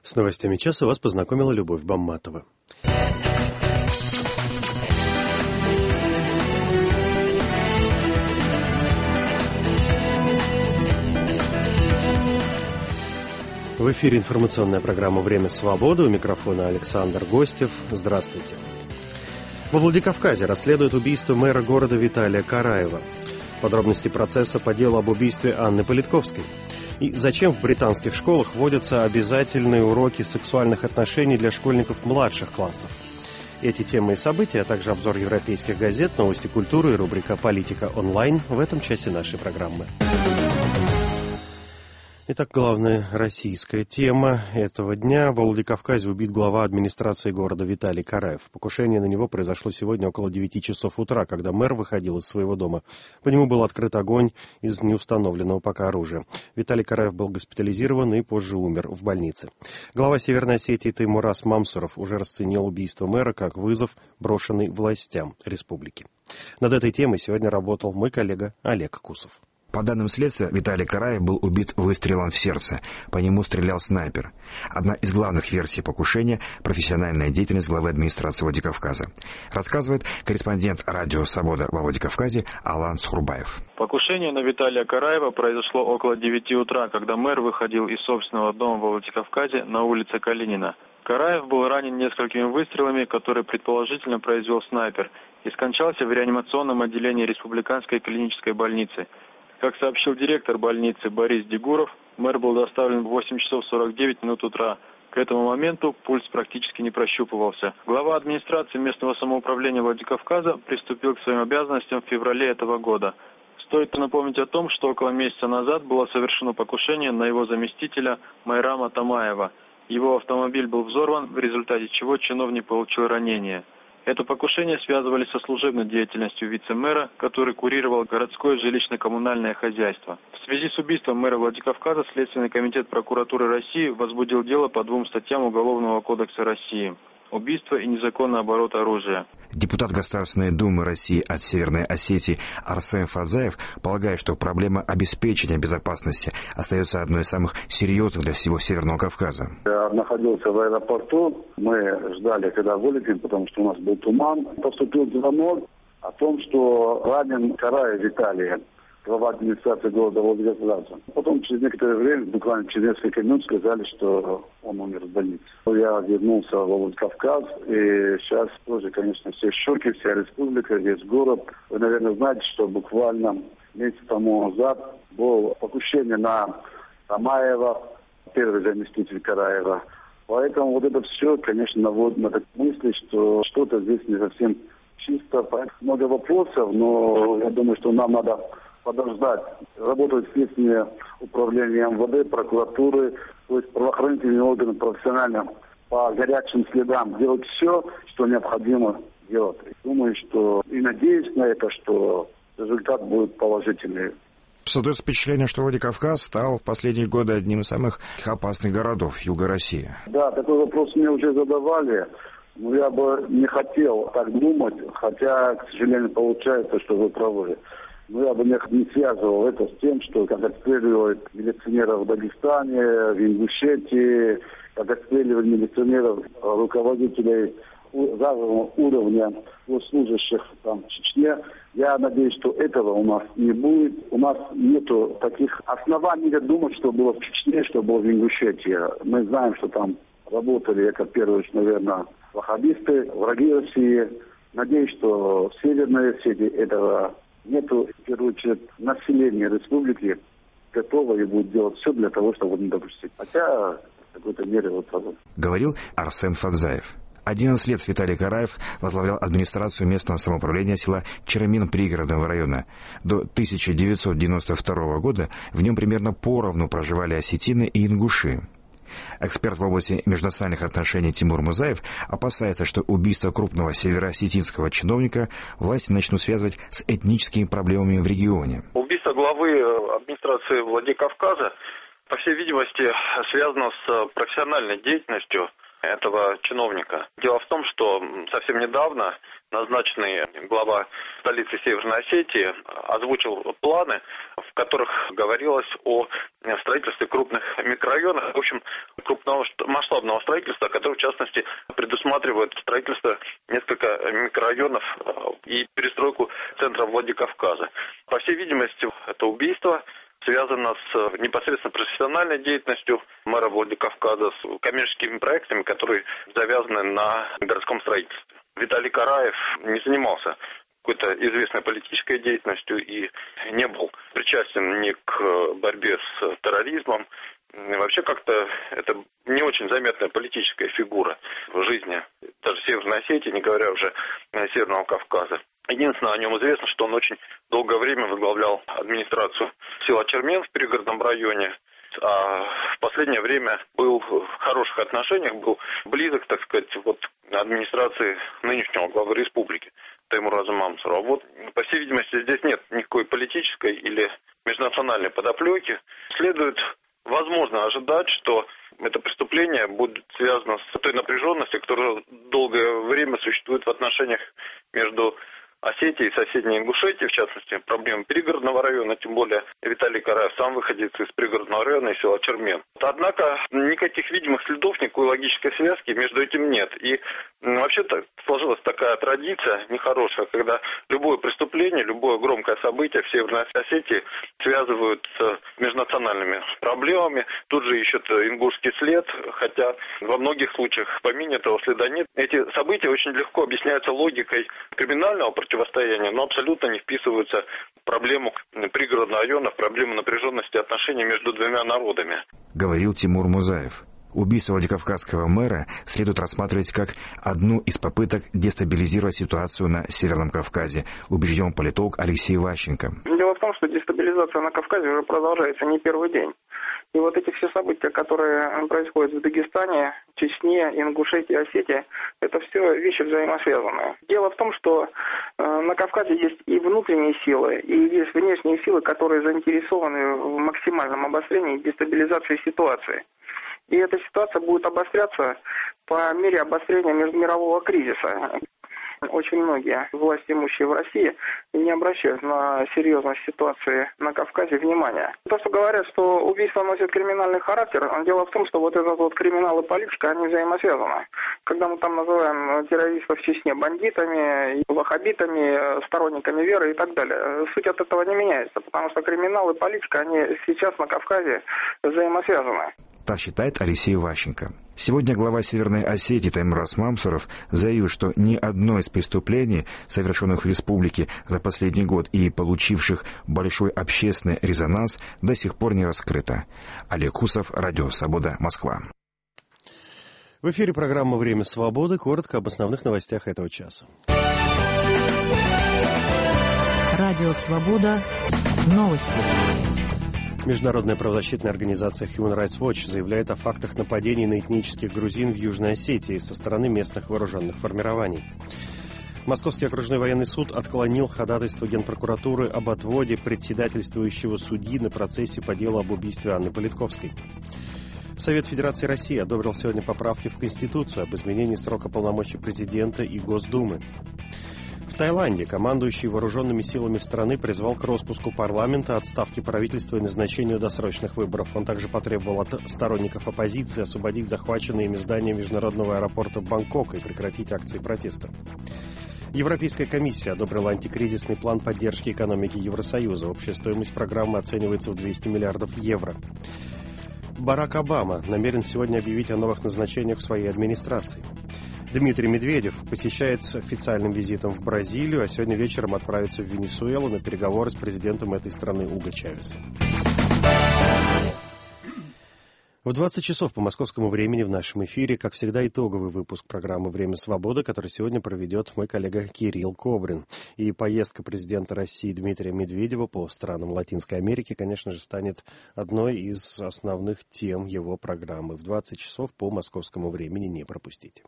С новостями часа вас познакомила Любовь Бамматова. В эфире информационная программа «Время свободы». У микрофона Александр Гостев. Здравствуйте. Во Владикавказе расследуют убийство мэра города Виталия Караева. Подробности процесса по делу об убийстве Анны Политковской. И зачем в британских школах вводятся обязательные уроки сексуальных отношений для школьников младших классов. Эти темы и события, а также обзор европейских газет, новости культуры и рубрика «Политика онлайн» в этом часе нашей программы. Итак, главная российская тема этого дня. Во Владикавказе убит глава администрации города Виталий Караев. Покушение на него произошло сегодня около 9 часов утра, когда мэр выходил из своего дома. По нему был открыт огонь из неустановленного пока оружия. Виталий Караев был госпитализирован и позже умер в больнице. Глава Северной Осетии Теймураз Мамсуров уже расценил убийство мэра как вызов, брошенный властям республики. Над этой темой сегодня работал мой коллега Олег Кусов. По данным следствия, Виталий Караев был убит выстрелом в сердце. По нему стрелял снайпер. Одна из главных версий покушения – профессиональная деятельность главы администрации Владикавказа. Рассказывает корреспондент радио «Свобода» во Владикавказе Алан Схурбаев. Покушение на Виталия Караева произошло около 9 утра, когда мэр выходил из собственного дома во Владикавказе на улице Калинина. Караев был ранен несколькими выстрелами, которые предположительно произвел снайпер, и скончался в реанимационном отделении Республиканской клинической больницы. Как сообщил директор больницы Борис Дегуров, мэр был доставлен в 8 часов 49 минут утра. К этому моменту пульс практически не прощупывался. Глава администрации местного самоуправления Владикавказа приступил к своим обязанностям в феврале этого года. Стоит напомнить о том, что около месяца назад было совершено покушение на его заместителя Майрама Тамаева. Его автомобиль был взорван, в результате чего чиновник получил ранение. Это покушение связывали со служебной деятельностью вице-мэра, который курировал городское жилищно-коммунальное хозяйство. В связи с убийством мэра Владикавказа Следственный комитет прокуратуры России возбудил дело по 2 статьям Уголовного кодекса России: убийство и незаконный оборот оружия. Депутат Государственной Думы России от Северной Осетии Арсен Фадзаев полагает, что проблема обеспечения безопасности остается одной из самых серьезных для всего Северного Кавказа. Я находился в аэропорту, мы ждали, когда вылетим, потому что у нас был туман. Поступил звонок о том, что ранен Караев Виталий, глава администрации города Владикавказа. Потом через некоторое время, буквально через несколько минут, сказали, что он умер в больнице. Я вернулся во Владикавказ, и сейчас тоже, конечно, все в шоке, вся республика, весь город. Вы, наверное, знаете, что буквально месяц тому назад было покушение на Тамаева, первый заместитель Караева. Поэтому вот это все, конечно, наводит на такие мысли, что что-то здесь не совсем чисто. Много вопросов, но я думаю, что нам надо подождать. Работают следственные управления МВД, прокуратуры, то есть правоохранительные органы профессионально по горячим следам делать все, что необходимо делать. Думаю, что и надеюсь на это, что результат будет положительный. Создается впечатление, что Владикавказ стал в последние годы одним из самых опасных городов Юга России. Да, такой вопрос мне уже задавали. Но я бы не хотел так думать, хотя, к сожалению, получается, что вы правы. Но я бы не связывал это с тем, что как отстреливают милиционеров в Дагестане, в Ингушетии, как отстреливают милиционеров, руководителей разного уровня служащих там, в Чечне. Я надеюсь, что этого у нас не будет. У нас нету таких оснований думать, что было в Чечне, что было в Ингушетии. Мы знаем, что там работали, как первые, наверное, ваххабисты, враги России. Надеюсь, что в Северной Осетии этого нету, в первую очередь, население республики готово и будет делать все для того, чтобы не допустить. Хотя в какой-то мере вот того. Говорил Арсен Фадзаев. 11 лет Виталий Караев возглавлял администрацию местного самоуправления села Черемин пригородного района. До 1992 года в нем примерно поровну проживали осетины и ингуши. Эксперт в области межнациональных отношений Тимур Музаев опасается, что убийство крупного североосетинского чиновника власти начнут связывать с этническими проблемами в регионе. Убийство главы администрации Владикавказа, по всей видимости, связано с профессиональной деятельностью этого чиновника. Дело в том, что совсем недавно назначенный глава столицы Северной Осетии озвучил планы, в которых говорилось о строительстве крупных микрорайонов, в общем, крупного масштабного строительства, которое, в частности, предусматривает строительство нескольких микрорайонов и перестройку центра Владикавказа. По всей видимости, это убийство связано с непосредственно профессиональной деятельностью мэра Владикавказа, с коммерческими проектами, которые завязаны на городском строительстве. Виталий Караев не занимался какой-то известной политической деятельностью и не был причастен ни к борьбе с терроризмом. Вообще как-то это не очень заметная политическая фигура в жизни даже Северной Осетии, не говоря уже Северного Кавказа. Единственное, о нем известно, что он очень долгое время возглавлял администрацию села Чермен в пригородном районе, а в последнее время был в хороших отношениях, был близок, так сказать, вот администрации нынешнего главы республики Теймураза Мамсурова. Вот, по всей видимости, здесь нет никакой политической или межнациональной подоплеки. Следует, возможно, ожидать, что это преступление будет связано с той напряженностью, которая долгое время существует в отношениях между Осетии и соседней Ингушетии, в частности, проблемы пригородного района, тем более Виталий Караев сам выходит из пригородного района и села Чермен. Однако никаких видимых следов, никакой логической связки между этим нет. И вообще-то сложилась такая традиция нехорошая, когда любое преступление, любое громкое событие в Северной Осетии связывают с межнациональными проблемами. Тут же ищут ингушский след, хотя во многих случаях в помине этого следа нет. Эти события очень легко объясняются логикой криминального противостояния, но абсолютно не вписываются в проблему пригородного района, в проблему напряженности отношений между двумя народами. Говорил Тимур Музаев. Убийство владикавказского мэра следует рассматривать как одну из попыток дестабилизировать ситуацию на Северном Кавказе, убежден политолог Алексей Ващенко. Дело в том, что дестабилизация на Кавказе уже продолжается не первый день. И вот эти все события, которые происходят в Дагестане, Чечне, Ингушетии, Осетии, это все вещи взаимосвязанные. Дело в том, что на Кавказе есть и внутренние силы, и есть внешние силы, которые заинтересованы в максимальном обострении и дестабилизации ситуации. И эта ситуация будет обостряться по мере обострения междумирового кризиса. Очень многие власти имущие в России не обращают на серьезность ситуации на Кавказе внимания. То, что говорят, что убийство носит криминальный характер, дело в том, что вот этот вот криминал и политика, они взаимосвязаны. Когда мы там называем террористов в Чечне бандитами, ваххабитами, сторонниками веры и так далее, суть от этого не меняется, потому что криминал и политика, они сейчас на Кавказе взаимосвязаны. Так считает Алексей Ващенко. Сегодня глава Северной Осетии Теймураз Мамсуров заявил, что ни одно из преступлений, совершенных в республике за последний год и получивших большой общественный резонанс, до сих пор не раскрыто. Олег Хусов, Радио Свобода, Москва. В эфире программа «Время свободы». Коротко об основных новостях этого часа. Радио Свобода. Новости. Международная правозащитная организация Human Rights Watch заявляет о фактах нападений на этнических грузин в Южной Осетии со стороны местных вооруженных формирований. Московский окружной военный суд отклонил ходатайство Генпрокуратуры об отводе председательствующего судьи на процессе по делу об убийстве Анны Политковской. Совет Федерации России одобрил сегодня поправки в Конституцию об изменении срока полномочий президента и Госдумы. В Таиланде командующий вооруженными силами страны призвал к распуску парламента, отставке правительства и назначению досрочных выборов. Он также потребовал от сторонников оппозиции освободить захваченные ими здания международного аэропорта Бангкока и прекратить акции протеста. Европейская комиссия одобрила антикризисный план поддержки экономики Евросоюза. Общая стоимость программы оценивается в 200 миллиардов евро. Барак Обама намерен сегодня объявить о новых назначениях в своей администрации. Дмитрий Медведев посещает с официальным визитом в Бразилию, а сегодня вечером отправится в Венесуэлу на переговоры с президентом этой страны Уго Чавесом. В 20 часов по московскому времени в нашем эфире, как всегда, итоговый выпуск программы «Время свободы», который сегодня проведет мой коллега Кирилл Кобрин. И поездка президента России Дмитрия Медведева по странам Латинской Америки, конечно же, станет одной из основных тем его программы. В 20 часов по московскому времени не пропустите.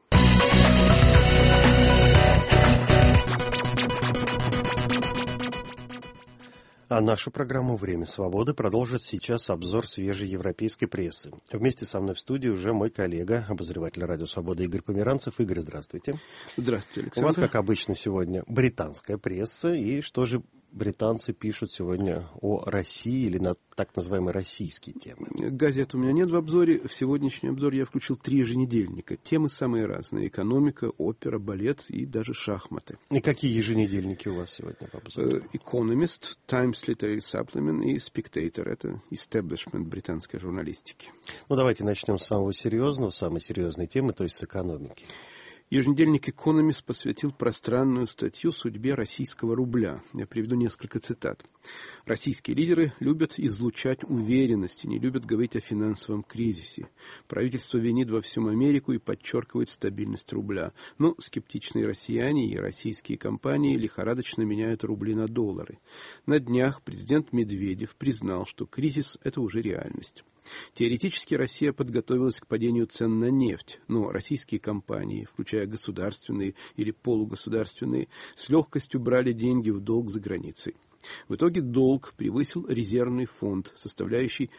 А нашу программу «Время свободы» продолжит сейчас обзор свежей европейской прессы. Вместе со мной в студии уже мой коллега, обозреватель «Радио Свобода» Игорь Померанцев. Игорь, здравствуйте. Здравствуйте, Александр. У вас, как обычно, сегодня британская пресса. И что же британцы пишут сегодня о России или на так называемые российские темы? Газет у меня нет в обзоре. В сегодняшний обзор я включил 3 еженедельника. Темы самые разные. Экономика, опера, балет и даже шахматы. И какие еженедельники у вас сегодня в обзоре? Economist, Times Literary Supplement и Spectator. Это истеблишмент британской журналистики. Ну, давайте начнем с самого серьезного, самой серьезной темы, то есть с экономики. Еженедельник «Экономист» посвятил пространную статью судьбе российского рубля. Я приведу несколько цитат. Российские лидеры любят излучать уверенность и не любят говорить о финансовом кризисе. Правительство винит во всем Америку и подчеркивает стабильность рубля. Но скептичные россияне и российские компании лихорадочно меняют рубли на доллары. На днях президент Медведев признал, что кризис – это уже реальность. Теоретически Россия подготовилась к падению цен на нефть, но российские компании, включая государственные или полугосударственные, с легкостью брали деньги в долг за границей. В итоге долг превысил резервный фонд, составляющий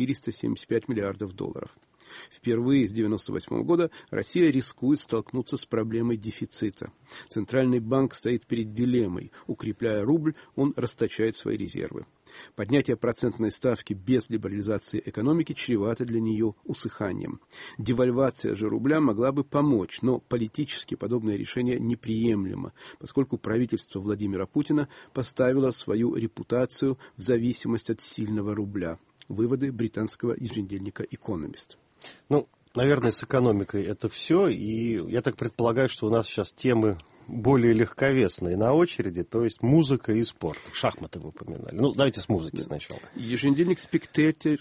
475 миллиардов долларов. Впервые с 1998 года Россия рискует столкнуться с проблемой дефицита. Центральный банк стоит перед дилеммой. Укрепляя рубль, он расточает свои резервы. Поднятие процентной ставки без либерализации экономики чревато для нее усыханием. Девальвация же рубля могла бы помочь, но политически подобное решение неприемлемо, поскольку правительство Владимира Путина поставило свою репутацию в зависимость от сильного рубля. Выводы британского еженедельника «Экономист». Ну, наверное, с экономикой это все, и я так предполагаю, что у нас сейчас темы более легковесные на очереди, то есть музыка и спорт. Шахматы вы упоминали. Ну, давайте с музыки сначала. Еженедельник «Спектатор»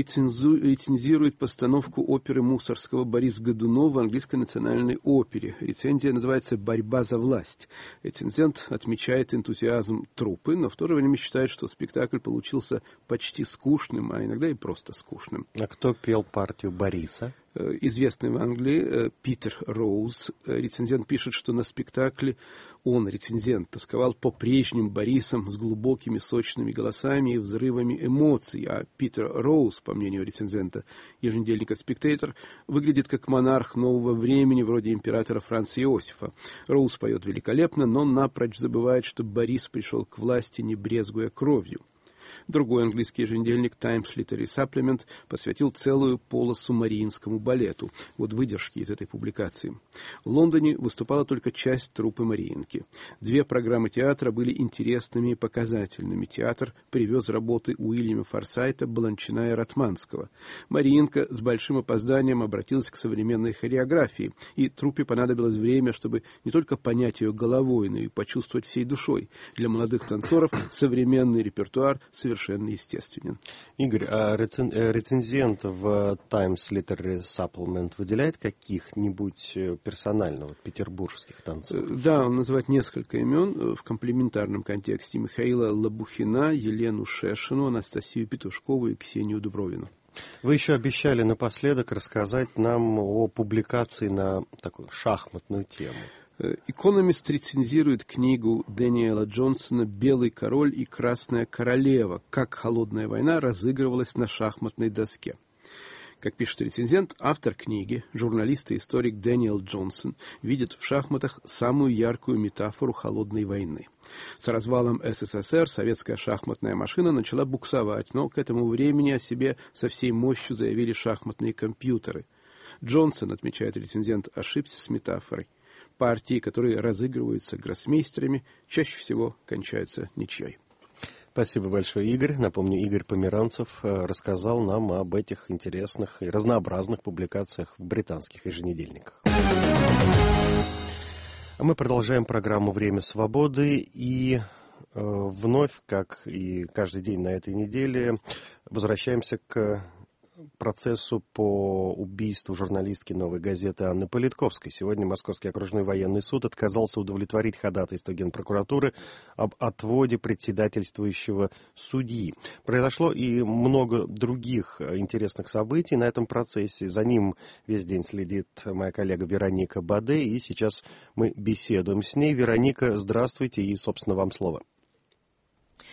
рецензирует постановку оперы Мусоргского «Борис Годунов» в английской национальной опере. Рецензия называется «Борьба за власть». Рецензент отмечает энтузиазм труппы, но в то же время считает, что спектакль получился почти скучным, а иногда и просто скучным. А кто пел партию Бориса? Известный в Англии Питер Роуз. Рецензент пишет, что на спектакле он, рецензент, тосковал по прежним Борисам с глубокими сочными голосами и взрывами эмоций, а Питер Роуз, по мнению рецензента еженедельника «Спектатор», выглядит как монарх нового времени, вроде императора Франца Иосифа. Роуз поет великолепно, но напрочь забывает, что Борис пришел к власти, не брезгуя кровью. Другой английский еженедельник Times Literary Supplement посвятил целую полосу мариинскому балету. Вот выдержки из этой публикации. В Лондоне выступала только часть труппы Мариинки. 2 программы театра были интересными и показательными. Театр привез работы Уильяма Форсайта, Баланчина и Ратманского. Мариинка с большим опозданием обратилась к современной хореографии, и труппе понадобилось время, чтобы не только понять ее головой, но и почувствовать всей душой. Для молодых танцоров современный репертуар совершенно естественен. Игорь, а рецензент в Times Literary Supplement выделяет каких-нибудь персонально петербургских танцоров? Да, он называет несколько имен в комплементарном контексте. Михаила Лобухина, Елену Шешину, Анастасию Петушкову и Ксению Дубровину. Вы еще обещали напоследок рассказать нам о публикации на такую шахматную тему. «Экономист» рецензирует книгу Дэниела Джонсона «Белый король и красная королева. Как холодная война разыгрывалась на шахматной доске». Как пишет рецензент, автор книги, журналист и историк Дэниел Джонсон, видит в шахматах самую яркую метафору холодной войны. С развалом СССР советская шахматная машина начала буксовать, но к этому времени о себе со всей мощью заявили шахматные компьютеры. Джонсон, отмечает рецензент, ошибся с метафорой. Партии, которые разыгрываются гроссмейстерами, чаще всего кончаются ничьей. Спасибо большое, Игорь. Напомню, Игорь Померанцев рассказал нам об этих интересных и разнообразных публикациях в британских еженедельниках. А мы продолжаем программу «Время свободы» и вновь, как и каждый день на этой неделе, возвращаемся к процессу по убийству журналистки «Новой газеты» Анны Политковской. Сегодня Московский окружной военный суд отказался удовлетворить ходатайство Генпрокуратуры об отводе председательствующего судьи. Произошло и много других интересных событий на этом процессе. За ним весь день следит моя коллега Вероника Баде, и сейчас мы беседуем с ней. Вероника, здравствуйте, и, собственно, вам слово.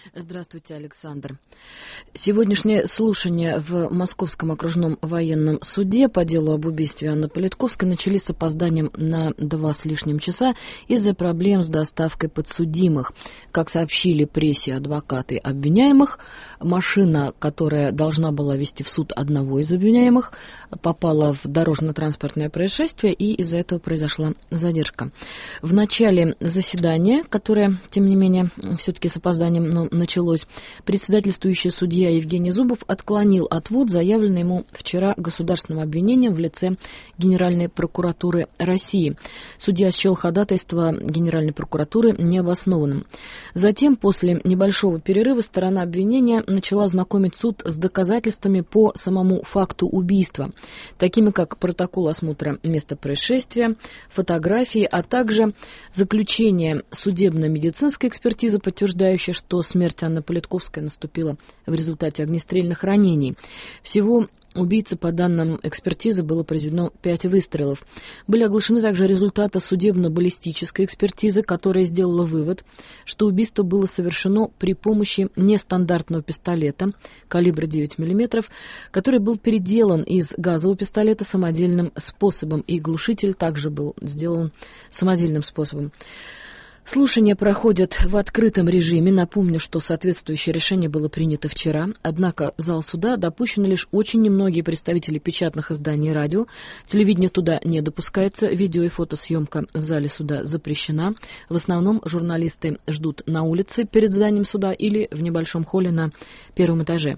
Здравствуйте, Александр. Сегодняшнее слушание в Московском окружном военном суде по делу об убийстве Анны Политковской начались с опозданием на 2 с лишним часа из-за проблем с доставкой подсудимых. Как сообщили прессе адвокаты обвиняемых, машина, которая должна была везти в суд одного из обвиняемых, попала в дорожно-транспортное происшествие, и из-за этого произошла задержка. В начале заседания, которое, тем не менее, все-таки с опозданием, началось, председательствующий судья Евгений Зубов отклонил отвод, заявленный ему вчера государственным обвинением в лице Генеральной прокуратуры России. Судья счел ходатайство Генеральной прокуратуры необоснованным. Затем, после небольшого перерыва, сторона обвинения начала знакомить суд с доказательствами по самому факту убийства, такими как протокол осмотра места происшествия, фотографии, а также заключение судебно-медицинской экспертизы, подтверждающее, что смерть Анны Политковской наступила в результате огнестрельных ранений. Всего убийце, по данным экспертизы, было произведено 5 выстрелов. Были оглашены также результаты судебно-баллистической экспертизы, которая сделала вывод, что убийство было совершено при помощи нестандартного пистолета калибра 9 мм, который был переделан из газового пистолета самодельным способом, и глушитель также был сделан самодельным способом. Слушания проходят в открытом режиме. Напомню, что соответствующее решение было принято вчера. Однако в зал суда допущены лишь очень немногие представители печатных изданий и радио. Телевидение туда не допускается. Видео- и фотосъемка в зале суда запрещена. В основном журналисты ждут на улице перед зданием суда или в небольшом холле на 1-м этаже.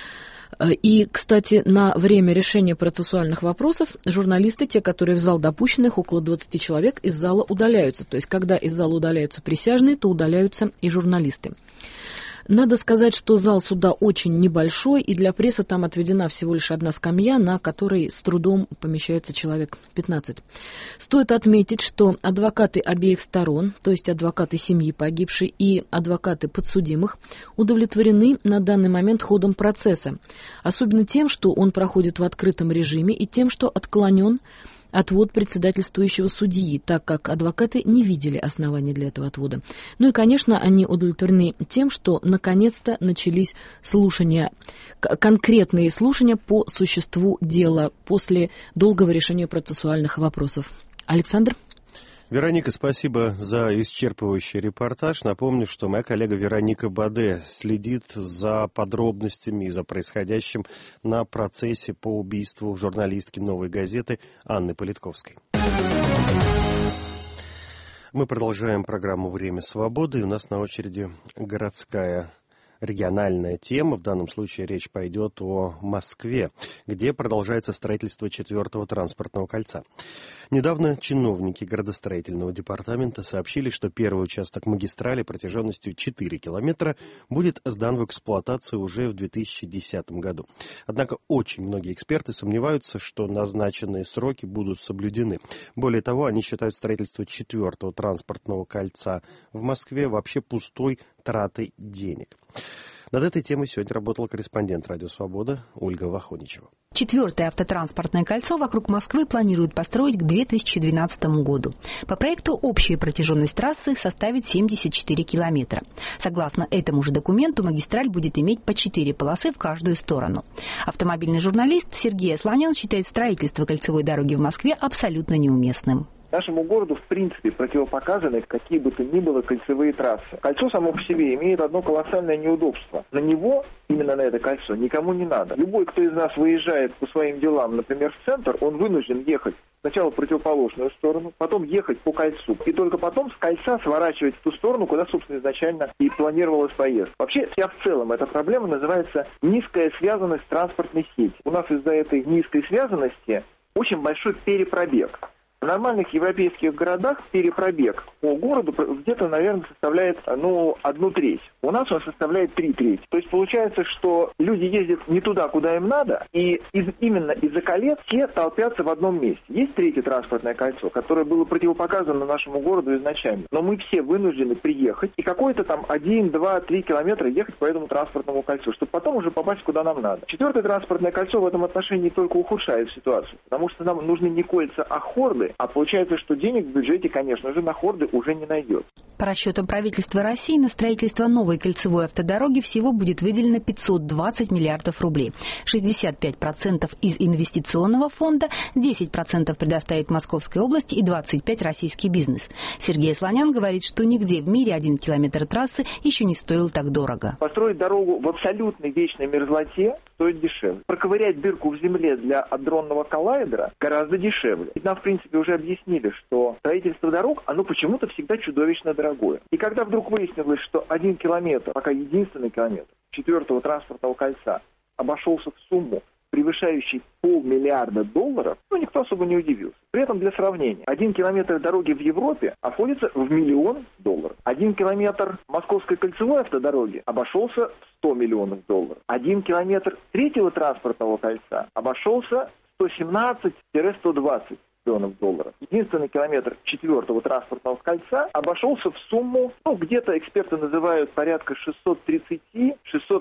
И, кстати, на время решения процессуальных вопросов журналисты, те, которые в зал допущены, их около 20 человек, из зала удаляются. То есть, когда из зала удаляются присяжные, то удаляются и журналисты. Надо сказать, что зал суда очень небольшой, и для прессы там отведена всего лишь одна скамья, на которой с трудом помещается человек 15. Стоит отметить, что адвокаты обеих сторон, то есть адвокаты семьи погибшей и адвокаты подсудимых, удовлетворены на данный момент ходом процесса, особенно тем, что он проходит в открытом режиме, и тем, что отклонен отвод председательствующего судьи, так как адвокаты не видели оснований для этого отвода. Ну и, конечно, они удовлетворены тем, что наконец-то начались слушания, конкретные слушания по существу дела после долгого решения процессуальных вопросов. Александр? Вероника, спасибо за исчерпывающий репортаж. Напомню, что моя коллега Вероника Баде следит за подробностями и за происходящим на процессе по убийству журналистки «Новой газеты» Анны Политковской. Мы продолжаем программу «Время свободы», и у нас на очереди городская региональная тема. В данном случае речь пойдет о Москве, где продолжается строительство 4-го транспортного кольца. Недавно чиновники градостроительного департамента сообщили, что первый участок магистрали протяженностью 4 километра будет сдан в эксплуатацию уже в 2010 году. Однако очень многие эксперты сомневаются, что назначенные сроки будут соблюдены. Более того, они считают строительство 4-го транспортного кольца в Москве вообще пустой тратой денег. Над этой темой сегодня работала корреспондент «Радио Свобода» Ольга Вахоничева. 4-е автотранспортное кольцо вокруг Москвы планируют построить к 2012 году. По проекту общая протяженность трассы составит 74 километра. Согласно этому же документу, магистраль будет иметь по 4 полосы в каждую сторону. Автомобильный журналист Сергей Асланян считает строительство кольцевой дороги в Москве абсолютно неуместным. Нашему городу, в принципе, противопоказаны какие бы то ни было кольцевые трассы. Кольцо само по себе имеет одно колоссальное неудобство. На него, именно на это кольцо, никому не надо. Любой, кто из нас выезжает по своим делам, например, в центр, он вынужден ехать сначала в противоположную сторону, потом ехать по кольцу, и только потом с кольца сворачивать в ту сторону, куда, собственно, изначально и планировалась поездка. Вообще, вся в целом эта проблема называется низкая связанность транспортной сети. У нас из-за этой низкой связанности очень большой перепробег. В нормальных европейских городах перепробег по городу где-то, наверное, составляет, 1/3. У нас он составляет 3/3. То есть получается, что люди ездят не туда, куда им надо, и именно из-за колец все толпятся в одном месте. Есть 3-е транспортное кольцо, которое было противопоказано нашему городу изначально. Но мы все вынуждены приехать и какой-то там 1, 2, 3 километра ехать по этому транспортному кольцу, чтобы потом уже попасть куда нам надо. 4-е транспортное кольцо в этом отношении только ухудшает ситуацию, потому что нам нужны не кольца, а хорды. А получается, что денег в бюджете, конечно же, на хорды уже не найдется. По расчетам правительства России, на строительство новой кольцевой автодороги всего будет выделено 520 миллиардов рублей. 65% из инвестиционного фонда, 10% предоставит Московской области и 25% российский бизнес. Сергей Слонян говорит, что нигде в мире 1 километр трассы еще не стоил так дорого. Построить дорогу в абсолютной вечной мерзлоте стоит дешевле. Проковырять дырку в земле для адронного коллайдера гораздо дешевле. Ведь нам, в принципе, уже объяснили, что строительство дорог, оно почему-то всегда чудовищно дорогое. И когда вдруг выяснилось, что 1 километр, пока единственный километр 4-го транспортного кольца обошелся в сумму, превышающей $500 миллиарда, никто особо не удивился. При этом для сравнения, 1 километр дороги в Европе обходится в $1 миллион. 1 километр Московской кольцевой автодороги обошелся в $100 миллионов. 1 километр 3-го транспортного кольца обошелся в 117-120 миллионов долларов. Единственный километр 4-го транспортного кольца обошелся в сумму, где-то эксперты называют порядка 630-680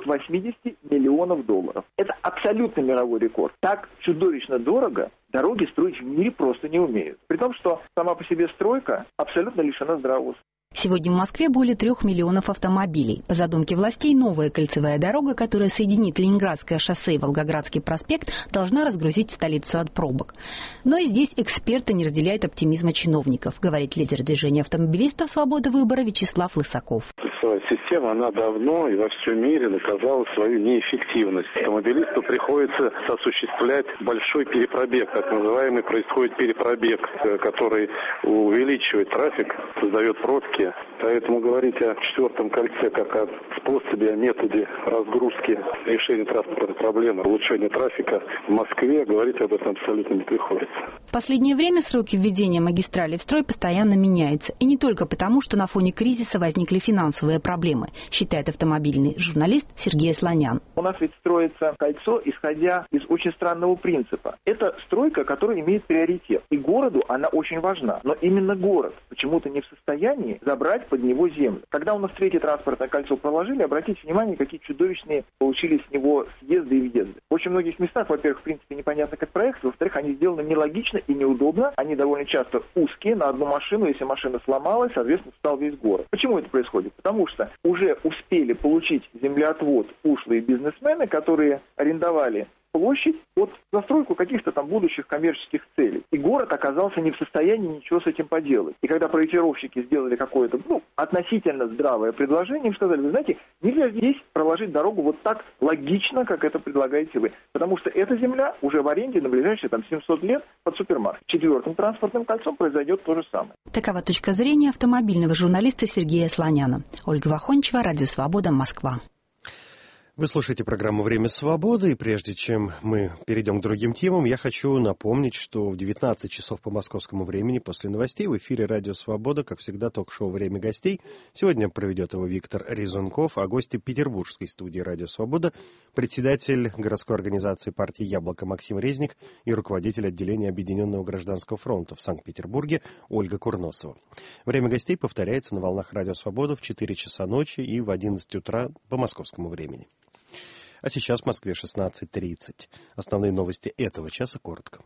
миллионов долларов. Это абсолютно мировой рекорд. Так чудовищно дорого дороги строить в мире просто не умеют. При том, что сама по себе стройка абсолютно лишена здравого смысла. Сегодня в Москве более 3 миллионов автомобилей. По задумке властей, новая кольцевая дорога, которая соединит Ленинградское шоссе и Волгоградский проспект, должна разгрузить столицу от пробок. Но и здесь эксперты не разделяют оптимизма чиновников, говорит лидер движения автомобилистов «Свобода выбора» Вячеслав Лысаков. Кольцевая система, она давно и во всем мире доказала свою неэффективность. Автомобилисту приходится осуществлять большой перепробег, так называемый происходит перепробег, который увеличивает трафик, создает пробки. Поэтому говорить о 4-м кольце как о способе, о методе разгрузки, решения транспортной проблемы, улучшения трафика в Москве, говорить об этом абсолютно не приходится. В последнее время сроки введения магистралей в строй постоянно меняются. И не только потому, что на фоне кризиса возникли финансовые проблемы, считает автомобильный журналист Сергей Слонян. У нас ведь строится кольцо, исходя из очень странного принципа. Это стройка, которая имеет приоритет. И городу она очень важна. Но именно город почему-то не в состоянии забрать под него землю. Когда у нас 3-е транспортное кольцо проложили, обратите внимание, какие чудовищные получились с него съезды и въезды. В очень многих местах, во-первых, в принципе, непонятно как проект, во-вторых, они сделаны нелогично и неудобно. Они довольно часто узкие, на одну машину, если машина сломалась, соответственно, встал весь город. Почему это происходит? Потому что уже успели получить землеотвод ушлые бизнесмены, которые арендовали площадь под застройку каких-то там будущих коммерческих целей. И город оказался не в состоянии ничего с этим поделать. И когда проектировщики сделали какое-то, относительно здравое предложение, им сказали, вы знаете, нельзя здесь проложить дорогу вот так логично, как это предлагаете вы. Потому что эта земля уже в аренде на ближайшие 700 лет под супермаркет. 4-м транспортным кольцом произойдет то же самое. Такова точка зрения автомобильного журналиста Сергея Слоняна. Ольга Вахончева, Радио Свобода, Москва. Вы слушаете программу «Время свободы», и прежде чем мы перейдем к другим темам, я хочу напомнить, что в 19 часов по московскому времени после новостей в эфире «Радио Свобода», как всегда, ток-шоу «Время гостей». Сегодня проведет его Виктор Резунков, а гости петербургской студии «Радио Свобода» председатель городской организации партии «Яблоко» Максим Резник и руководитель отделения Объединенного гражданского фронта в Санкт-Петербурге Ольга Курносова. «Время гостей» повторяется на волнах «Радио Свобода» в 4 часа ночи и в 11 утра по московскому времени. А сейчас в Москве 16:30. Основные новости этого часа коротко.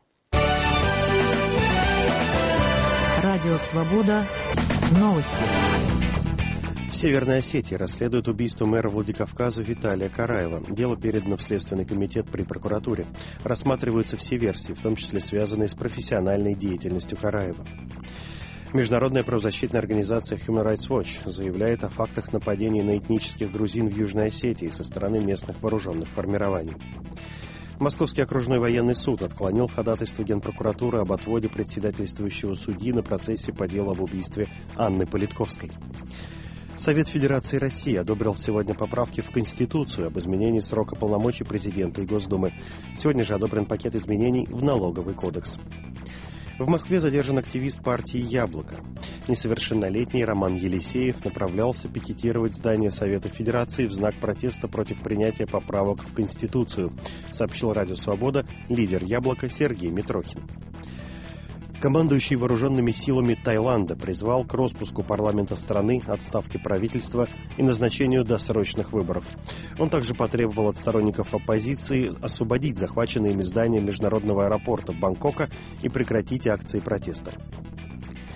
Радио «Свобода». Новости. В Северной Осетии расследуют убийство мэра Владикавказа Виталия Караева. Дело передано в Следственный комитет при прокуратуре. Рассматриваются все версии, в том числе связанные с профессиональной деятельностью Караева. Международная правозащитная организация Human Rights Watch заявляет о фактах нападений на этнических грузин в Южной Осетии со стороны местных вооруженных формирований. Московский окружной военный суд отклонил ходатайство Генпрокуратуры об отводе председательствующего судьи на процессе по делу об убийстве Анны Политковской. Совет Федерации России одобрил сегодня поправки в Конституцию об изменении срока полномочий президента и Госдумы. Сегодня же одобрен пакет изменений в Налоговый кодекс. В Москве задержан активист партии «Яблоко». Несовершеннолетний Роман Елисеев направлялся пикетировать здание Совета Федерации в знак протеста против принятия поправок в Конституцию, сообщил Радио Свобода лидер «Яблоко» Сергей Митрохин. Командующий вооруженными силами Таиланда призвал к распуску парламента страны, отставке правительства и назначению досрочных выборов. Он также потребовал от сторонников оппозиции освободить захваченные ими здания международного аэропорта Бангкока и прекратить акции протеста.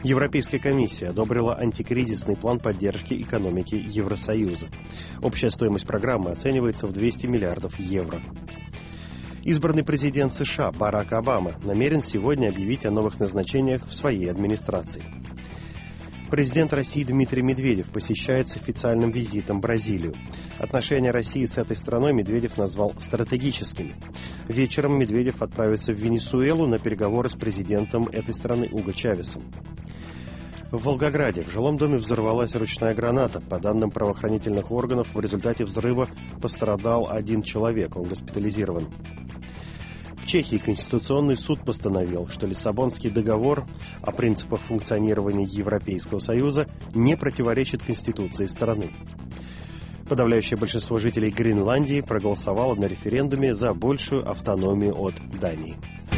Европейская комиссия одобрила антикризисный план поддержки экономики Евросоюза. Общая стоимость программы оценивается в 200 миллиардов евро. Избранный президент США Барак Обама намерен сегодня объявить о новых назначениях в своей администрации. Президент России Дмитрий Медведев посещает с официальным визитом Бразилию. Отношения России с этой страной Медведев назвал стратегическими. Вечером Медведев отправится в Венесуэлу на переговоры с президентом этой страны Уго Чавесом. В Волгограде в жилом доме взорвалась ручная граната. По данным правоохранительных органов, в результате взрыва пострадал один человек, он госпитализирован. В Чехии Конституционный суд постановил, что Лиссабонский договор о принципах функционирования Европейского Союза не противоречит Конституции страны. Подавляющее большинство жителей Гренландии проголосовало на референдуме за большую автономию от Дании.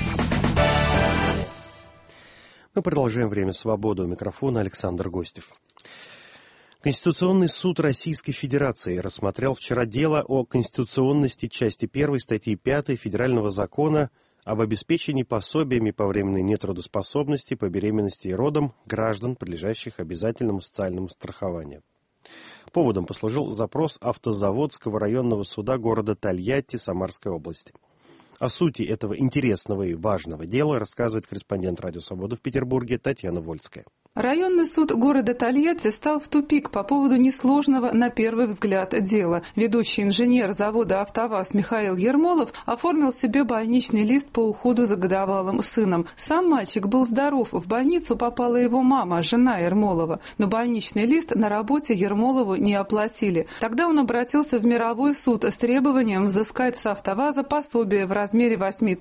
Мы продолжаем «Время свободы». У микрофона Александр Гостев. Конституционный суд Российской Федерации рассмотрел вчера дело о конституционности части 1 статьи 5 Федерального закона об обеспечении пособиями по временной нетрудоспособности, по беременности и родам граждан, подлежащих обязательному социальному страхованию. Поводом послужил запрос Автозаводского районного суда города Тольятти Самарской области. О сути этого интересного и важного дела рассказывает корреспондент «Радио Свобода» в Петербурге Татьяна Вольская. Районный суд города Тольятти стал в тупик по поводу несложного на первый взгляд дела. Ведущий инженер завода «АвтоВАЗ» Михаил Ермолов оформил себе больничный лист по уходу за годовалым сыном. Сам мальчик был здоров, в больницу попала его мама, жена Ермолова. Но больничный лист на работе Ермолову не оплатили. Тогда он обратился в мировой суд с требованием взыскать с «АвтоВАЗа» пособие в размере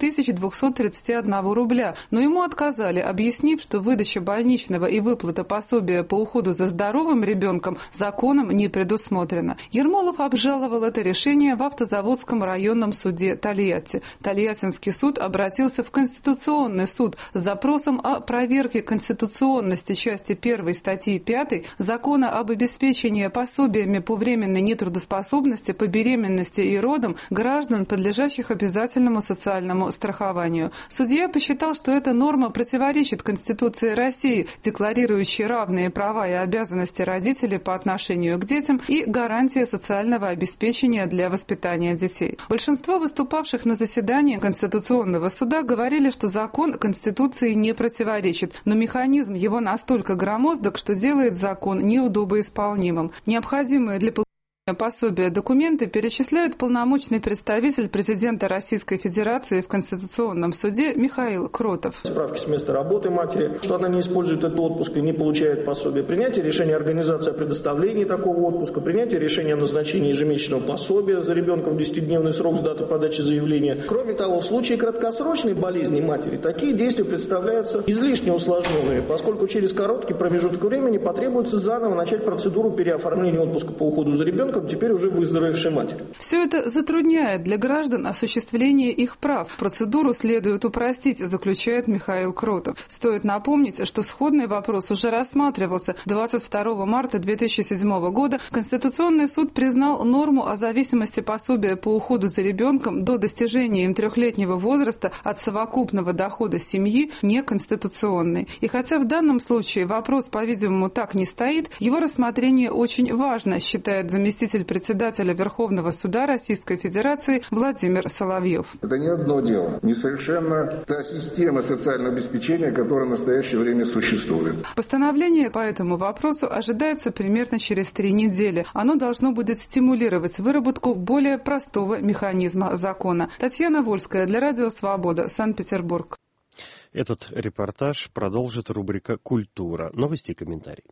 8231 рубля. Но ему отказали, объяснив, что выдача больничного и выплата пособия по уходу за здоровым ребенком законом не предусмотрена. Ермолов обжаловал это решение в Автозаводском районном суде Тольятти. Тольяттинский суд обратился в Конституционный суд с запросом о проверке конституционности части 1 статьи 5 Закона об обеспечении пособиями по временной нетрудоспособности, по беременности и родам граждан, подлежащих обязательному социальному страхованию. Судья посчитал, что эта норма противоречит Конституции России, декларирующей равные права и обязанности родителей по отношению к детям и гарантии социального обеспечения для воспитания детей. Большинство выступавших на заседании Конституционного суда говорили, что закон Конституции не противоречит, но механизм его настолько громоздок, что делает закон неудобоисполнимым. Необходимые для пособия документы перечисляет полномочный представитель президента Российской Федерации в Конституционном суде Михаил Кротов. Справки с места работы матери, что она не использует этот отпуск и не получает пособие. Принятие решения организации о предоставлении такого отпуска. Принятие решения о назначении ежемесячного пособия за ребенком в 10-дневный срок с даты подачи заявления. Кроме того, в случае краткосрочной болезни матери такие действия представляются излишне усложненными, поскольку через короткий промежуток времени потребуется заново начать процедуру переоформления отпуска по уходу за ребенком, теперь уже выздоровевшей матери. Все это затрудняет для граждан осуществление их прав. Процедуру следует упростить, заключает Михаил Кротов. Стоит напомнить, что сходный вопрос уже рассматривался 22 марта 2007 года. Конституционный суд признал норму о зависимости пособия по уходу за ребенком до достижения им 3-летнего возраста от совокупного дохода семьи неконституционной. И хотя в данном случае вопрос, по-видимому, так не стоит, его рассмотрение очень важно, считает заместитель председателя Верховного суда Российской Федерации Владимир Соловьев. Это не одно дело. Несовершенна та система социального обеспечения, которая в настоящее время существует. Постановление по этому вопросу ожидается примерно через 3 недели. Оно должно будет стимулировать выработку более простого механизма закона. Татьяна Вольская для Радио Свобода, Санкт-Петербург. Этот репортаж продолжит рубрика «Культура». Новости и комментарии.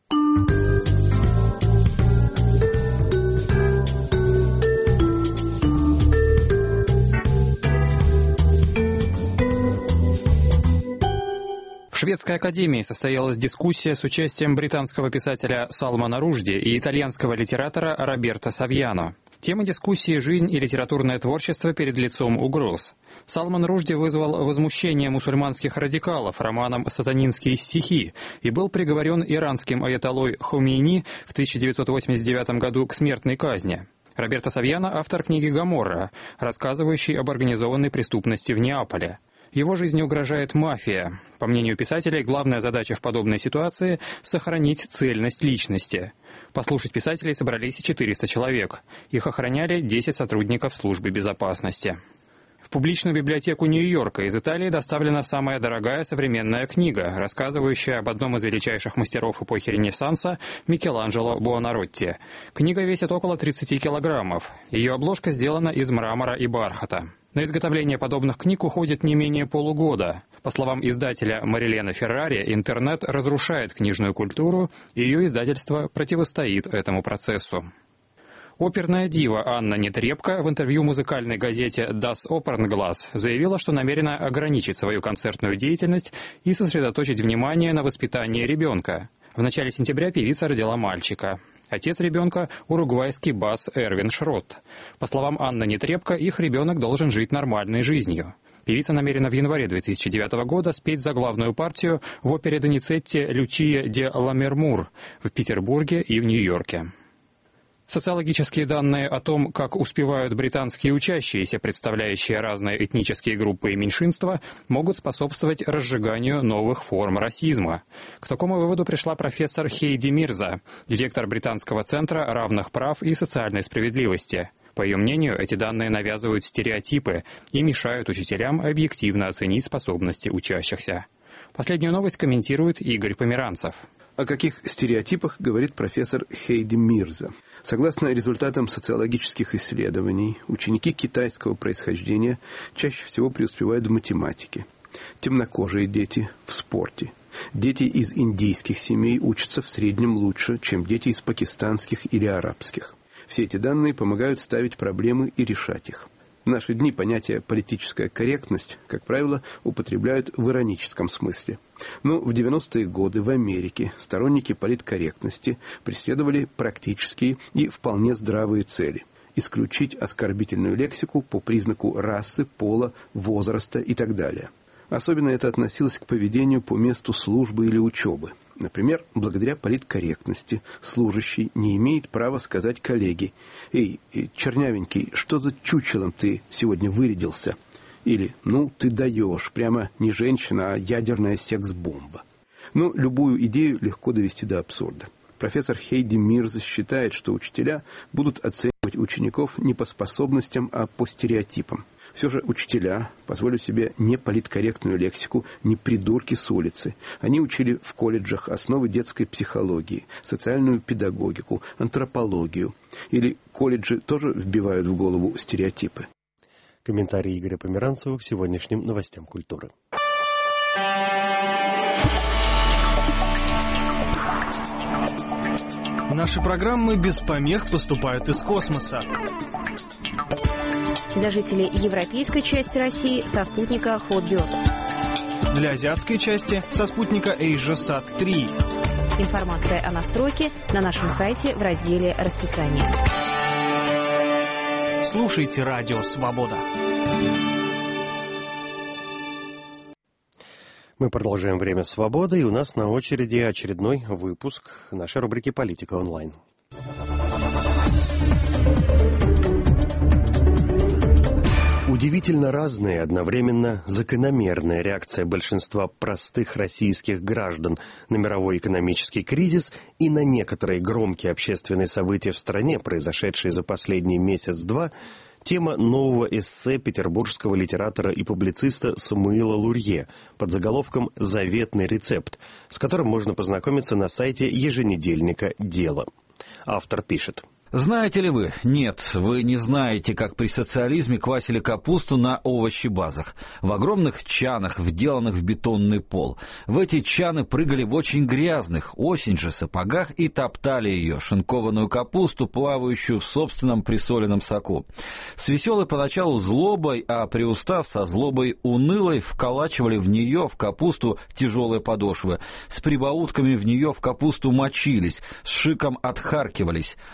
В Шведской академии состоялась дискуссия с участием британского писателя Салмана Ружди и итальянского литератора Роберто Савьяно. Тема дискуссии – жизнь и литературное творчество перед лицом угроз. Салман Ружди вызвал возмущение мусульманских радикалов романом «Сатанинские стихи» и был приговорен иранским аятоллой Хомейни в 1989 году к смертной казни. Роберто Савьяно – автор книги «Гоморра», рассказывающей об организованной преступности в Неаполе. Его жизни угрожает мафия. По мнению писателей, главная задача в подобной ситуации – сохранить цельность личности. Послушать писателей собрались 400 человек. Их охраняли 10 сотрудников службы безопасности. В публичную библиотеку Нью-Йорка из Италии доставлена самая дорогая современная книга, рассказывающая об одном из величайших мастеров эпохи Ренессанса Микеланджело Буонаротти. Книга весит около 30 килограммов. Ее обложка сделана из мрамора и бархата. На изготовление подобных книг уходит не менее полугода. По словам издателя Марилена Феррари, интернет разрушает книжную культуру, и ее издательство противостоит этому процессу. Оперная дива Анна Нетребко в интервью музыкальной газете Das Opernglas заявила, что намерена ограничить свою концертную деятельность и сосредоточить внимание на воспитании ребенка. В начале сентября певица родила мальчика. Отец ребенка – уругвайский бас Эрвин Шротт. По словам Анны Нетребко, их ребенок должен жить нормальной жизнью. Певица намерена в январе 2009 года спеть заглавную партию в опере Доницетти «Лючия де Ламермур» в Петербурге и в Нью-Йорке. Социологические данные о том, как успевают британские учащиеся, представляющие разные этнические группы и меньшинства, могут способствовать разжиганию новых форм расизма. К такому выводу пришла профессор Хейди Мирза, директор Британского центра равных прав и социальной справедливости. По ее мнению, эти данные навязывают стереотипы и мешают учителям объективно оценить способности учащихся. Последнюю новость комментирует Игорь Померанцев. О каких стереотипах говорит профессор Хейди Мирза? Согласно результатам социологических исследований, ученики китайского происхождения чаще всего преуспевают в математике. Темнокожие дети – в спорте. Дети из индийских семей учатся в среднем лучше, чем дети из пакистанских или арабских. Все эти данные помогают ставить проблемы и решать их. В наши дни понятие «политическая корректность», как правило, употребляют в ироническом смысле. Но в 90-е годы в Америке сторонники политкорректности преследовали практические и вполне здравые цели – исключить оскорбительную лексику по признаку расы, пола, возраста и так далее. Особенно это относилось к поведению по месту службы или учебы. Например, благодаря политкорректности служащий не имеет права сказать коллеге: «Эй, чернявенький, что за чучелом ты сегодня вырядился?» Или «Ну, ты даешь, прямо не женщина, а ядерная секс-бомба». Но любую идею легко довести до абсурда. Профессор Хейди Мирза считает, что учителя будут оценивать учеников не по способностям, а по стереотипам. Все же учителя, позволю себе не политкорректную лексику, не придурки с улицы. Они учили в колледжах основы детской психологии, социальную педагогику, антропологию. Или колледжи тоже вбивают в голову стереотипы. Комментарий Игоря Померанцева к сегодняшним новостям культуры. Наши программы без помех поступают из космоса. Для жителей европейской части России со спутника Hotbird. Для азиатской части со спутника AsiaSat 3. Информация о настройке на нашем сайте в разделе «Расписание». Слушайте «Радио Свобода». Мы продолжаем «Время свободы», и у нас на очереди очередной выпуск нашей рубрики «Политика онлайн». Удивительно разная и одновременно закономерная реакция большинства простых российских граждан на мировой экономический кризис и на некоторые громкие общественные события в стране, произошедшие за последний месяц-два, тема нового эссе петербургского литератора и публициста Самуила Лурье под заголовком «Заветный рецепт», с которым можно познакомиться на сайте еженедельника «Дело». Автор пишет: Знаете ли вы? Нет, вы не знаете, как при социализме квасили капусту на овощебазах, в огромных чанах, вделанных в бетонный пол. В эти чаны прыгали в очень грязных, осень же, сапогах и топтали ее, шинкованную капусту, плавающую в собственном присоленном соку. С веселой поначалу злобой, а приустав со злобой унылой, вколачивали в нее, в капусту, тяжелые подошвы. С прибаутками в нее в капусту мочились, с шиком отхаркивались, а она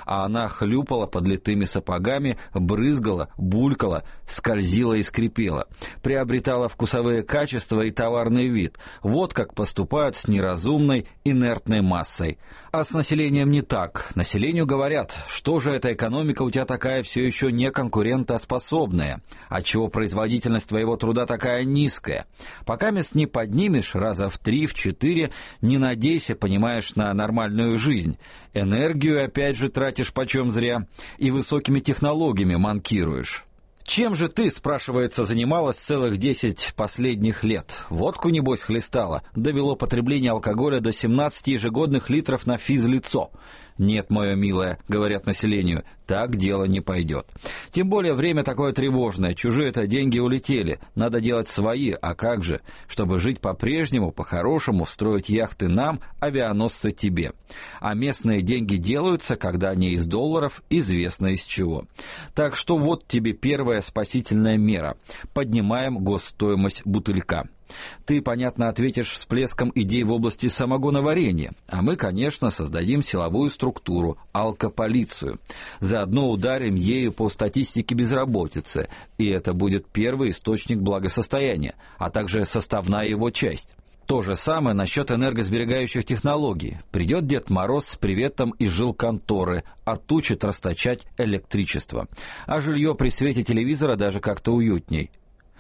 она хлюпала под литыми сапогами, брызгала, булькала, скользила и скрипела, приобретала вкусовые качества и товарный вид. Вот как поступают с неразумной, инертной массой. А с населением не так. Населению говорят, что же эта экономика у тебя такая все еще не конкурентоспособная, отчего производительность твоего труда такая низкая. Пока мест не поднимешь раза в 3, в 4, не надейся, понимаешь, на нормальную жизнь. Энергию опять же тратишь почем зря и высокими технологиями манкируешь. Чем же ты, спрашивается, занималась целых 10 последних лет? Водку, небось, хлестала, довело потребление алкоголя до 17 ежегодных литров на физлицо. Нет, мое милое, говорят населению, так дело не пойдет. Тем более время такое тревожное, чужие-то деньги улетели, надо делать свои, а как же? Чтобы жить по-прежнему, по-хорошему, строить яхты нам, авианосцы тебе. А местные деньги делаются, когда не из долларов, известно из чего. Так что вот тебе первая спасительная мера. Поднимаем госстоимость бутылька. Ты, понятно, ответишь всплеском идей в области самогоноварения, а мы, конечно, создадим силовую структуру, алкополицию. Заодно ударим ею по статистике безработицы, и это будет первый источник благосостояния, а также составная его часть. То же самое насчет энергосберегающих технологий. Придет Дед Мороз с приветом из жилконторы, отучит расточать электричество. А жилье при свете телевизора даже как-то уютней.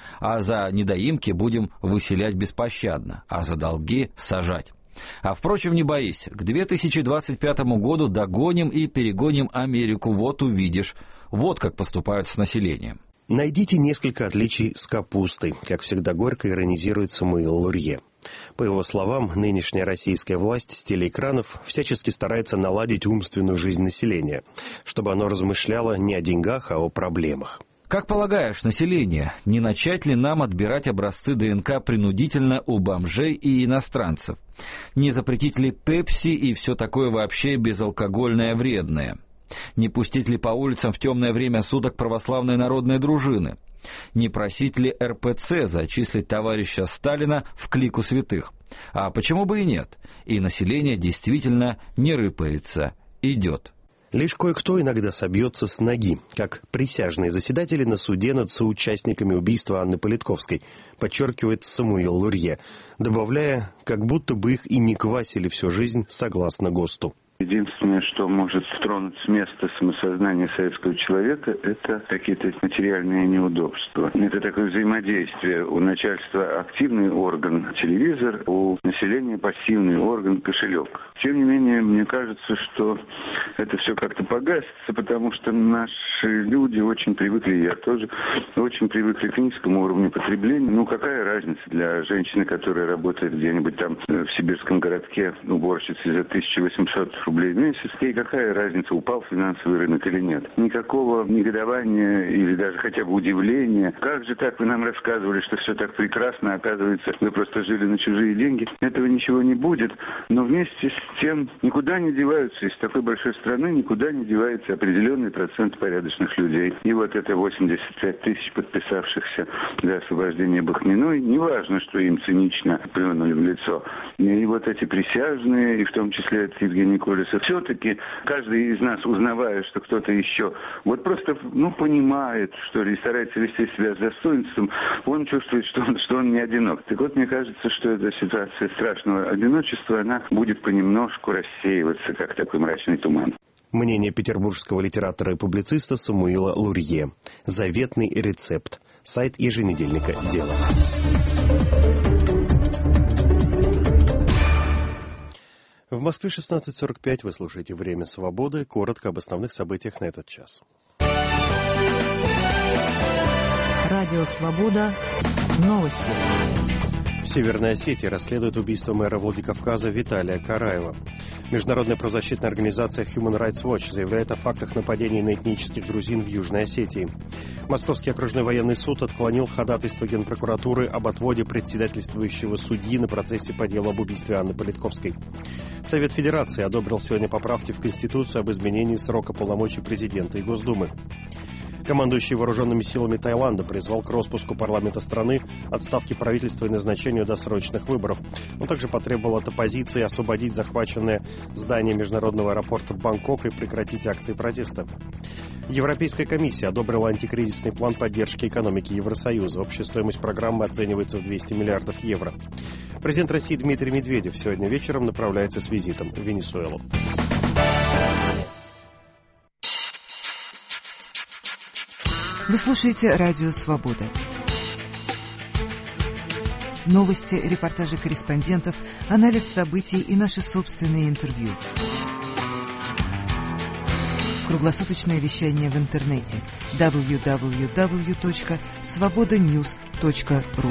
А за недоимки будем выселять беспощадно, а за долги сажать. А впрочем, не боись, к 2025 году догоним и перегоним Америку, вот увидишь. Вот как поступают с населением. Найдите несколько отличий с капустой, как всегда горько иронизирует Самуил Лурье. По его словам, нынешняя российская власть с телеэкранов всячески старается наладить умственную жизнь населения, чтобы оно размышляло не о деньгах, а о проблемах. Как полагаешь, население, не начать ли нам отбирать образцы ДНК принудительно у бомжей и иностранцев? Не запретить ли пепси и все такое вообще безалкогольное вредное? Не пустить ли по улицам в темное время суток православные народные дружины? Не просить ли РПЦ зачислить товарища Сталина в клику святых? А почему бы и нет? И население действительно не рыпается, идет. Лишь кое-кто иногда собьется с ноги, как присяжные заседатели на суде над соучастниками убийства Анны Политковской, подчеркивает Самуил Лурье, добавляя, как будто бы их и не квасили всю жизнь согласно ГОСТу. Единственное, что может тронуть с места самосознания советского человека, это какие-то материальные неудобства. Это такое взаимодействие. У начальства активный орган телевизор, у населения пассивный орган кошелек. Тем не менее, мне кажется, что это все как-то погасится, потому что наши люди очень привыкли, я тоже, очень привыкли к низкому уровню потребления. Ну, какая разница для женщины, которая работает где-нибудь там в сибирском городке уборщицей за 1800 рублей в месяц, и какая разница, упал финансовый рынок или нет. Никакого негодования или даже хотя бы удивления. Как же так, вы нам рассказывали, что все так прекрасно, оказывается, вы просто жили на чужие деньги. Этого ничего не будет, но вместе с тем никуда не деваются, из такой большой страны никуда не девается определенный процент порядочных людей. И вот это 85 тысяч подписавшихся для освобождения Бахниной, неважно, что им цинично плюнули в лицо. И вот эти присяжные, и в том числе это Евгений Колесов, все-таки каждый из нас, узнавая, что кто-то еще, вот просто, понимает, что ли, и старается вести себя с достоинством, он чувствует, что он не одинок. Так вот, мне кажется, что эта ситуация страшного одиночества, она будет понемножку рассеиваться, как такой мрачный туман. Мнение петербургского литератора и публициста Самуила Лурье. Заветный рецепт. Сайт еженедельника «Дело». В Москве 16:45. Вы слушаете «Время свободы». Коротко об основных событиях на этот час. Радио «Свобода». Новости. В Северной Осетии расследуют убийство мэра Владикавказа Виталия Караева. Международная правозащитная организация Human Rights Watch заявляет о фактах нападений на этнических грузин в Южной Осетии. Московский окружной военный суд отклонил ходатайство Генпрокуратуры об отводе председательствующего судьи на процессе по делу об убийстве Анны Политковской. Совет Федерации одобрил сегодня поправки в Конституцию об изменении срока полномочий президента и Госдумы. Командующий вооруженными силами Таиланда призвал к распуску парламента страны, отставке правительства и назначению досрочных выборов. Он также потребовал от оппозиции освободить захваченное здание международного аэропорта Бангкок и прекратить акции протеста. Европейская комиссия одобрила антикризисный план поддержки экономики Евросоюза. Общая стоимость программы оценивается в 200 миллиардов евро. Президент России Дмитрий Медведев сегодня вечером направляется с визитом в Венесуэлу. Вы слушаете «Радио Свобода». Новости, репортажи корреспондентов, анализ событий и наши собственные интервью. Круглосуточное вещание в интернете www.svobodanews.ru.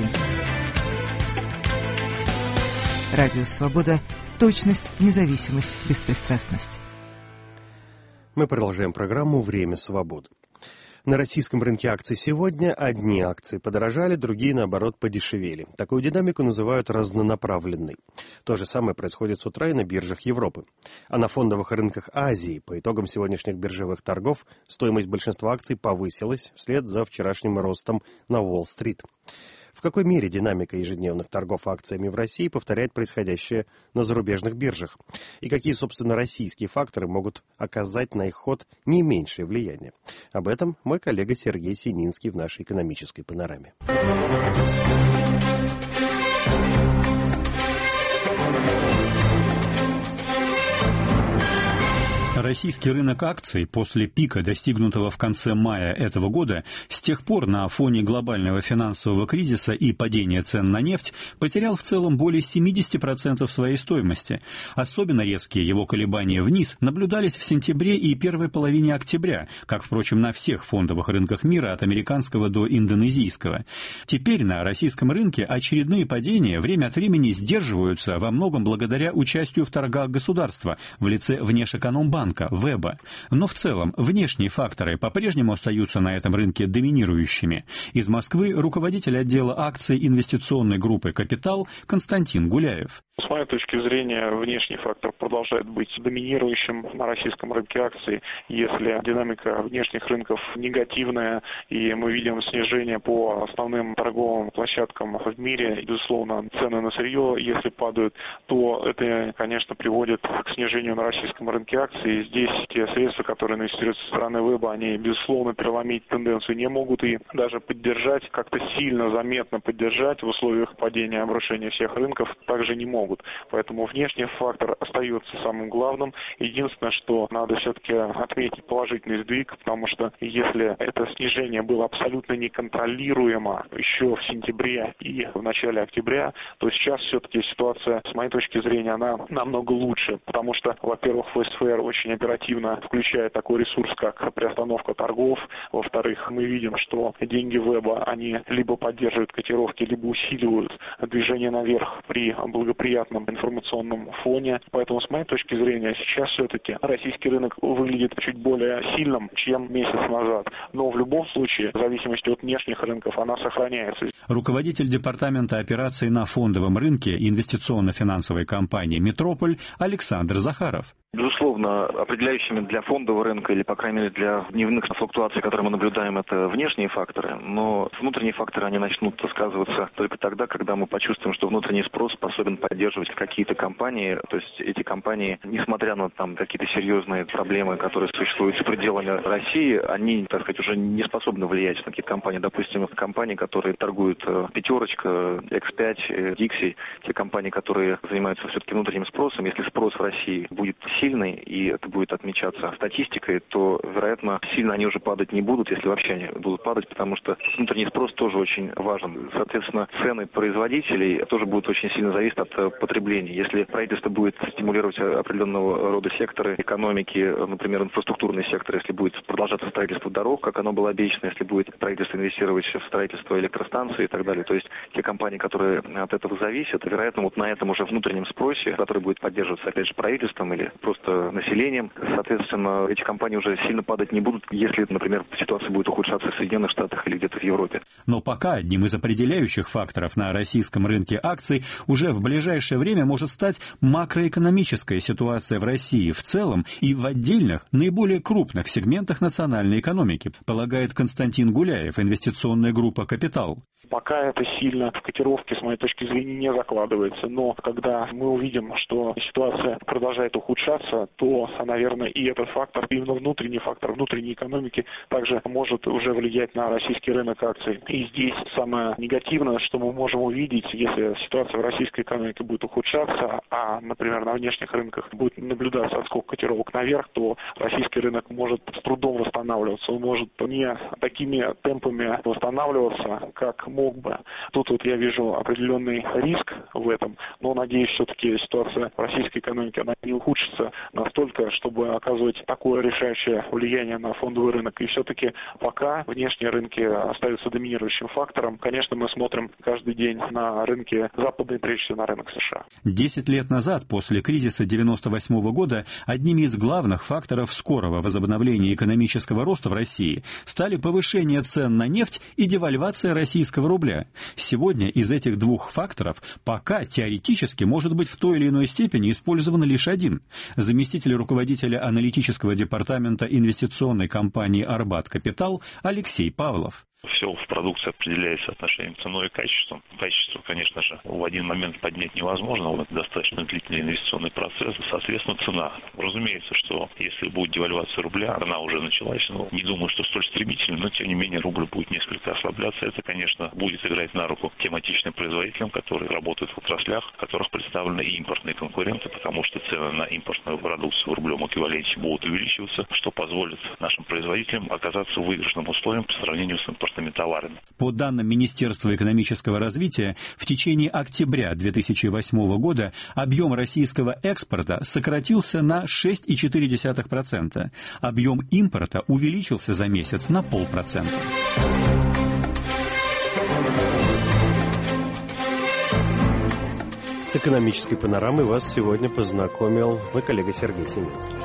Радио Свобода. Точность, независимость, беспристрастность. Мы продолжаем программу «Время свободы». На российском рынке акций сегодня одни акции подорожали, другие, наоборот, подешевели. Такую динамику называют разнонаправленной. То же самое происходит с утра и на биржах Европы. А на фондовых рынках Азии по итогам сегодняшних биржевых торгов стоимость большинства акций повысилась вслед за вчерашним ростом на Уолл-стрит. В какой мере динамика ежедневных торгов акциями в России повторяет происходящее на зарубежных биржах? И какие, собственно, российские факторы могут оказать на их ход не меньшее влияние? Об этом мой коллега Сергей Сининский в нашей экономической панораме. Российский рынок акций после пика, достигнутого в конце мая этого года, с тех пор на фоне глобального финансового кризиса и падения цен на нефть потерял в целом более 70% своей стоимости. Особенно резкие его колебания вниз наблюдались в сентябре и первой половине октября, как, впрочем, на всех фондовых рынках мира от американского до индонезийского. Теперь на российском рынке очередные падения время от времени сдерживаются во многом благодаря участию в торгах государства в лице Внешэкономбанка, ВЭБа. Но в целом внешние факторы по-прежнему остаются на этом рынке доминирующими. Из Москвы руководитель отдела акций инвестиционной группы «Капитал» Константин Гуляев. С моей точки зрения, внешний фактор продолжает быть доминирующим на российском рынке акций. Если динамика внешних рынков негативная, и мы видим снижение по основным торговым площадкам в мире, безусловно, цены на сырье, если падают, то это, конечно, приводит к снижению на российском рынке акций. И здесь те средства, которые инвестируются со стороны ВЭБа, они, безусловно, переломить тенденцию не могут и даже поддержать, как-то сильно, заметно поддержать в условиях падения, обрушения всех рынков также не могут. Поэтому внешний фактор остается самым главным. Единственное, что надо все-таки отметить положительный сдвиг, потому что если это снижение было абсолютно неконтролируемо еще в сентябре и в начале октября, то сейчас все-таки ситуация, с моей точки зрения, она намного лучше, потому что, во-первых, ФСФР очень оперативно включает такой ресурс, как приостановка торгов. Во-вторых, мы видим, что деньги ВЭБа, они либо поддерживают котировки, либо усиливают движение наверх при благоприятном информационном фоне. Поэтому, с моей точки зрения, сейчас все-таки российский рынок выглядит чуть более сильным, чем месяц назад. Но в любом случае, в зависимости от внешних рынков, она сохраняется. Руководитель департамента операций на фондовом рынке инвестиционно-финансовой компании «Метрополь» Александр Захаров. Безусловно, определяющими для фондового рынка или, по крайней мере, для дневных флуктуаций, которые мы наблюдаем, это внешние факторы. Но внутренние факторы, они начнут сказываться только тогда, когда мы почувствуем, что внутренний спрос способен поддерживать какие-то компании. То есть эти компании, несмотря на там какие-то серьезные проблемы, которые существуют за пределами России, они, так сказать, уже не способны влиять на какие-то компании. Допустим, компании, которые торгуют Пятерочка, X5, Dixie, те компании, которые занимаются все-таки внутренним спросом. Если спрос в России будет сильный, и это будет отмечаться статистикой, то, вероятно, сильно они уже падать не будут, если вообще они будут падать, потому что внутренний спрос тоже очень важен. Соответственно, цены производителей тоже будут очень сильно зависеть от потребления. Если правительство будет стимулировать определенного рода секторы экономики, например, инфраструктурный сектор, если будет продолжаться строительство дорог, как оно было обещано, если будет правительство инвестировать в строительство электростанций и так далее, то есть те компании, которые от этого зависят, вероятно, вот на этом уже внутреннем спросе, который будет поддерживаться, опять же, правительством или просто населением. Соответственно, эти компании уже сильно падать не будут, если, например, ситуация будет ухудшаться в Соединенных Штатах или где-то в Европе. Но пока одним из определяющих факторов на российском рынке акций уже в ближайшее время может стать макроэкономическая ситуация в России в целом и в отдельных, наиболее крупных сегментах национальной экономики, полагает Константин Гуляев, инвестиционная группа «Капитал». Пока это сильно в котировке, с моей точки зрения, не закладывается. Но когда мы увидим, что ситуация продолжает ухудшаться, то, наверное, и этот фактор, именно внутренний фактор внутренней экономики, также может уже влиять на российский рынок акций. И здесь самое негативное, что мы можем увидеть, если ситуация в российской экономике будет ухудшаться, а, например, на внешних рынках будет наблюдаться отскок котировок наверх, то российский рынок может с трудом восстанавливаться. Он может не такими темпами восстанавливаться, как мог бы. Тут вот я вижу определенный риск в этом, но надеюсь, все-таки ситуация в российской экономике она не ухудшится настолько, чтобы оказывать такое решающее влияние на фондовый рынок. И все-таки пока внешние рынки остаются доминирующим фактором, конечно, мы смотрим каждый день на рынки западные, прежде всего на рынок США. 10 лет назад, после кризиса 1998 года, одними из главных факторов скорого возобновления экономического роста в России стали повышение цен на нефть и девальвация российского рубля. Сегодня из этих двух факторов пока теоретически может быть в той или иной степени использован лишь один. Заместитель руководителя аналитического департамента инвестиционной компании «Арбат Капитал» Алексей Павлов. Все в продукции определяется отношением ценой и качеством. Качество, конечно же, в один момент поднять невозможно. Это достаточно длительный инвестиционный процесс. Соответственно, цена. Разумеется, что если будет девальвация рубля, она уже началась, но не думаю, что столь стремительно, но тем не менее рубль будет несколько ослабляться. Это, конечно, будет играть на руку тем отечественным производителям, которые работают в отраслях, в которых представлены и импортные конкуренты, потому что цены на импортную продукцию в рублевом эквиваленте будут увеличиваться, что позволит нашим производителям оказаться в выигрышном условии по сравнению с импортными товарами. По данным Министерства экономического развития, в течение октября 2008 года объем российского экспорта сократился на 6,4%. Объем импорта увеличился за месяц на 0,5%. С экономической панорамой вас сегодня познакомил мой коллега Сергей Синецкий.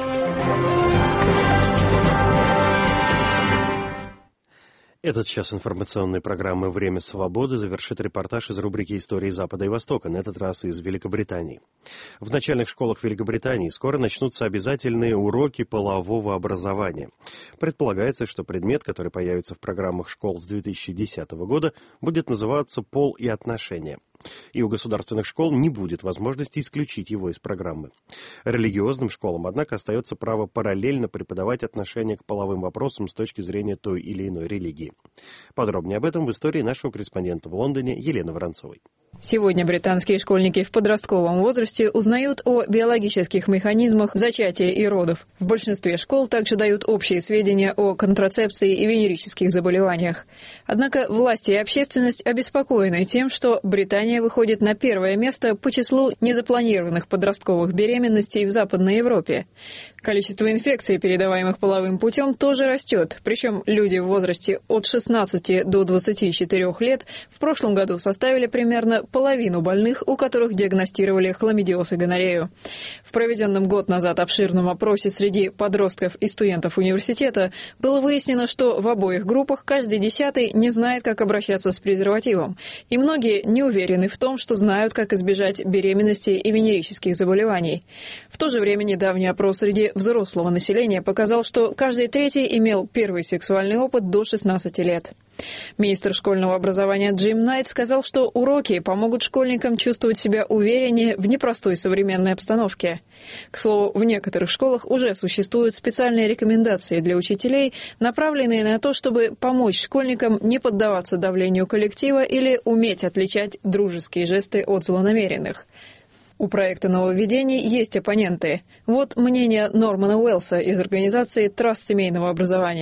Этот час информационной программы «Время свободы» завершит репортаж из рубрики «Истории Запада и Востока», на этот раз из Великобритании. В начальных школах Великобритании скоро начнутся обязательные уроки полового образования. Предполагается, что предмет, который появится в программах школ с 2010 года, будет называться «Пол и отношения». И у государственных школ не будет возможности исключить его из программы. Религиозным школам, однако, остается право параллельно преподавать отношение к половым вопросам с точки зрения той или иной религии. Подробнее об этом в истории нашего корреспондента в Лондоне Елены Воронцовой. Сегодня британские школьники в подростковом возрасте узнают о биологических механизмах зачатия и родов. В большинстве школ также дают общие сведения о контрацепции и венерических заболеваниях. Однако власти и общественность обеспокоены тем, что Британия выходит на первое место по числу незапланированных подростковых беременностей в Западной Европе. Количество инфекций, передаваемых половым путем, тоже растет. Причем люди в возрасте от 16 до 24 лет в прошлом году составили примерно половину больных, у которых диагностировали хламидиоз и гонорею. В проведенном год назад обширном опросе среди подростков и студентов университета было выяснено, что в обоих группах каждый 10-й не знает, как обращаться с презервативом. И многие не уверены в том, что знают, как избежать беременности и венерических заболеваний. В то же время недавний опрос среди взрослого населения показал, что каждый третий имел первый сексуальный опыт до 16 лет. Министр школьного образования Джим Найт сказал, что уроки помогут школьникам чувствовать себя увереннее в непростой современной обстановке. К слову, в некоторых школах уже существуют специальные рекомендации для учителей, направленные на то, чтобы помочь школьникам не поддаваться давлению коллектива или уметь отличать дружеские жесты от злонамеренных. У проекта нововведений есть оппоненты. Вот мнение Нормана Уэллса из организации «Траст семейного образования».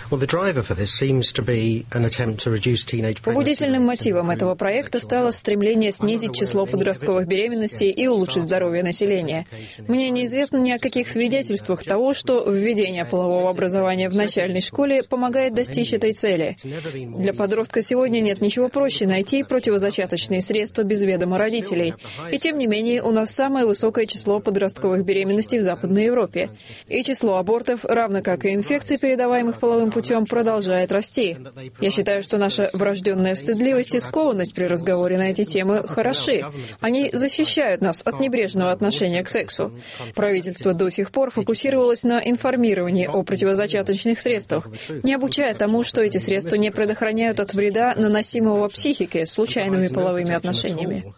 Побудительным мотивом этого проекта стало стремление снизить число подростковых беременностей и улучшить здоровье населения. Мне неизвестно ни о каких свидетельствах того, что введение полового образования в начальной школе помогает достичь этой цели. Для подростка сегодня нет ничего проще найти противозачаточные средства без ведома родителей. И тем не менее, у нас самое высокое число подростковых беременностей в Западной Европе. И число абортов, равно как и инфекций, передаваемых половым путем, продолжает расти. Я считаю, что наша врожденная стыдливость и скованность при разговоре на эти темы хороши. Они защищают нас от небрежного отношения к сексу. Правительство до сих пор фокусировалось на информировании о противозачаточных средствах, не обучая тому, что эти средства не предохраняют от вреда, наносимого психике случайными половыми отношениями.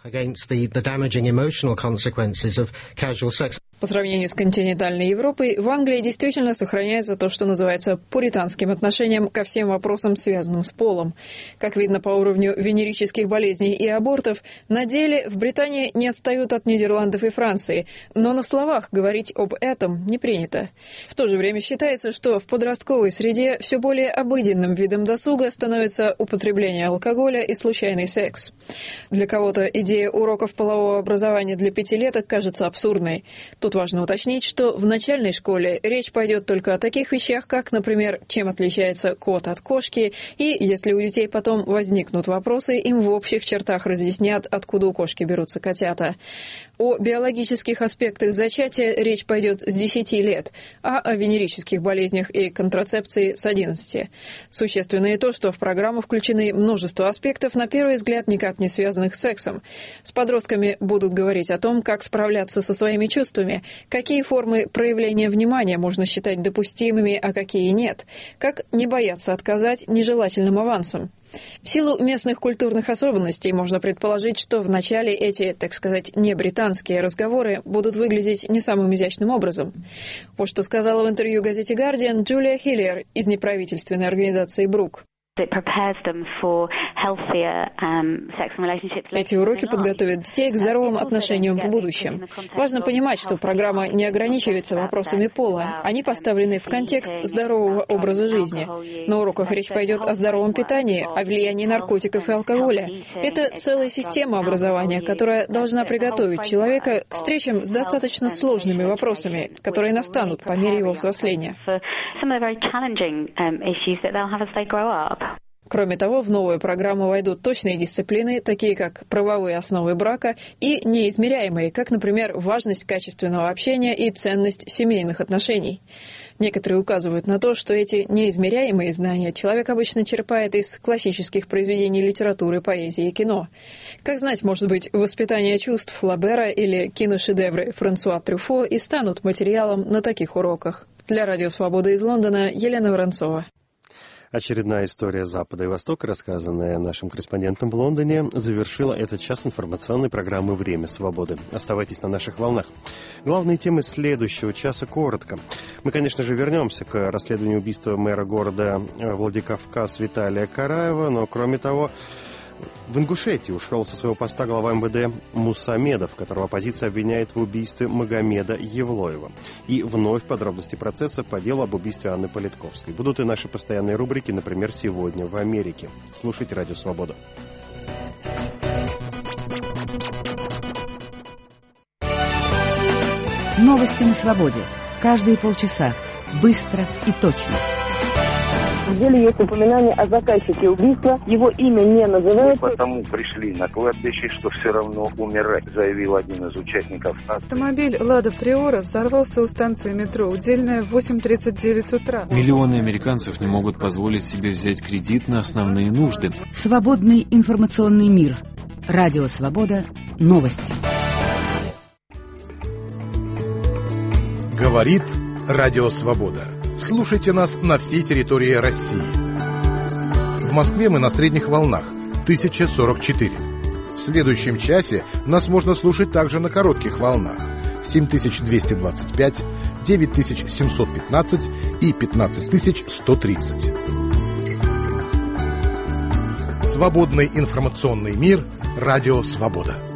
По сравнению с континентальной Европой, в Англии действительно сохраняется то, что называется пуританским отношением ко всем вопросам, связанным с полом. Как видно по уровню венерических болезней и абортов, на деле в Британии не отстают от Нидерландов и Франции, но на словах говорить об этом не принято. В то же время считается, что в подростковой среде все более обыденным видом досуга становится употребление алкоголя и случайный секс. Для кого-то идея уроков полового образования для пятилеток кажется абсурдной. Тут важно уточнить, что в начальной школе речь пойдет только о таких вещах, как, например, чем отличается кот от кошки, и если у детей потом возникнут вопросы, им в общих чертах разъяснят, откуда у кошки берутся котята. О биологических аспектах зачатия речь пойдет с 10 лет, а о венерических болезнях и контрацепции с 11. Существенно и то, что в программу включены множество аспектов, на первый взгляд, никак не связанных с сексом. С подростками будут говорить о том, как справляться со своими чувствами, какие формы проявления внимания можно считать допустимыми, а какие нет, как не бояться отказать нежелательным авансам. В силу местных культурных особенностей можно предположить, что вначале эти, так сказать, не британские разговоры будут выглядеть не самым изящным образом. Вот что сказала в интервью газете «Гардиан» Джулия Хиллер из неправительственной организации «Брук». Эти уроки подготовят детей к здоровым отношениям в будущем. Важно понимать, что программа не ограничивается вопросами пола. Они поставлены в контекст здорового образа жизни. На уроках речь пойдет о здоровом питании, о влиянии наркотиков и алкоголя. Это целая система образования, которая должна приготовить человека к встречам с достаточно сложными вопросами, которые настанут по мере его взросления. Кроме того, в новую программу войдут точные дисциплины, такие как правовые основы брака, и неизмеряемые, как, например, важность качественного общения и ценность семейных отношений. Некоторые указывают на то, что эти неизмеряемые знания человек обычно черпает из классических произведений литературы, поэзии и кино. Как знать, может быть, «Воспитание чувств» Флабера или киношедевры Франсуа Трюфо и станут материалом на таких уроках. Для Радио Свобода из Лондона Елена Воронцова. Очередная история Запада и Востока, рассказанная нашим корреспондентом в Лондоне, завершила этот час информационной программы «Время свободы». Оставайтесь на наших волнах. Главные темы следующего часа коротко. Мы, конечно же, вернемся к расследованию убийства мэра города Владикавказ Виталия Караева, но, кроме того, в Ингушетии ушел со своего поста глава МВД Мусамедов, которого оппозиция обвиняет в убийстве Магомеда Евлоева. И вновь подробности процесса по делу об убийстве Анны Политковской. Будут и наши постоянные рубрики, например, «Сегодня в Америке». Слушайте Радио Свобода. Новости на свободе. Каждые полчаса. Быстро и точно. В деле есть упоминание о заказчике убийства. Его имя не называется. Мы потому пришли на кладбище, что все равно умирать, заявил один из участников. Автомобиль «Лада Приора» взорвался у станции метро Удельная в 8:39 утра. Миллионы американцев не могут позволить себе взять кредит на основные нужды. Свободный информационный мир. Радио Свобода. Новости. Говорит Радио Свобода. Слушайте нас на всей территории России. В Москве мы на средних волнах 1044. В следующем часе нас можно слушать также на коротких волнах 7225, 9715 и 15130. Свободный информационный мир. Радио Свобода.